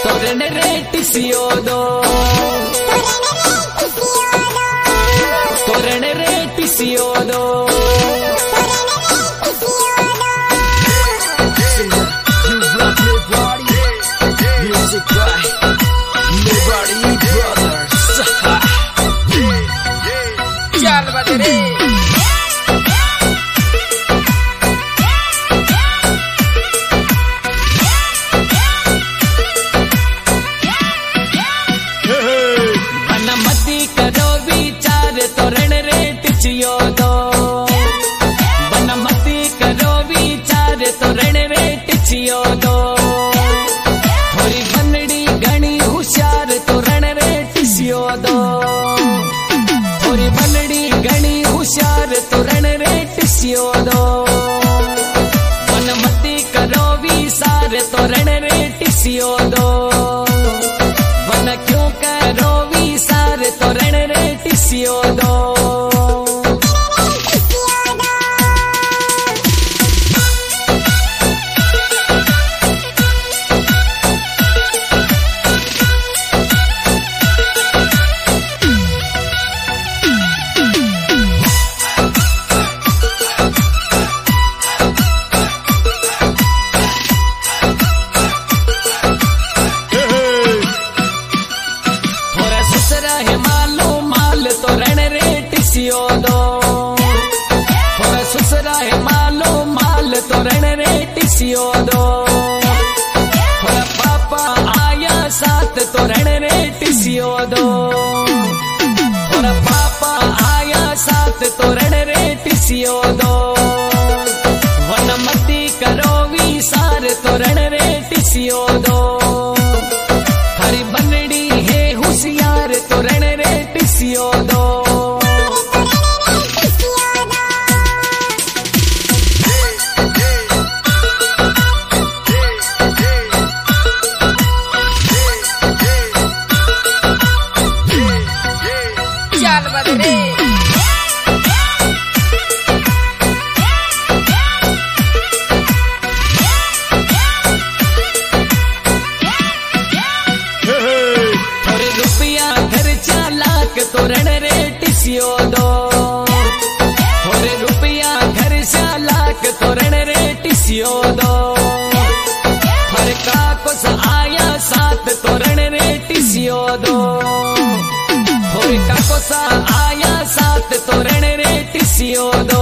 तोरण रे टिसियो दो, तोरण रे टिसियो दो। चल बदरे बनमती करो विचार तोरण रे टिसियो दो, बनमती करो विचार तोरण रे टिसियो दो। थोड़ी बनड़ी घणी होशियार तोरण रे टिसियो दो, थोड़ी बनड़ी घणी होशियार तोरण रे टिसियो दो। बनमती करो विचार तोरण रे टिसियो दो, बन क्यों करो विचार तोरण रे टिसियो दो। तोरण रे टिसियो दो, थोड़ा सुसरा है मालो माल तोरण रे टिसियो दो। थोड़ा पापा आया साथ तोरण रे टिसियो दो, थोड़ा पापा आया साथ तोरण रे टिसियो दो। वनमती करो विसार तोरण रे टिसियो दो, हरी बनड़ी है होशियार तोरण रे टिसियो दो। चल बदरे थोड़े रुपया खर्चा लाख तोरण रे टिसियो दो, थोड़े रुपया खर्चा लाख तोरण रे टिसियो दो। हर का कुछ आया साथ तोरण रे टिसियो दो, थोड़े का कुछ आया साथ तोरण रे टिसियो दो।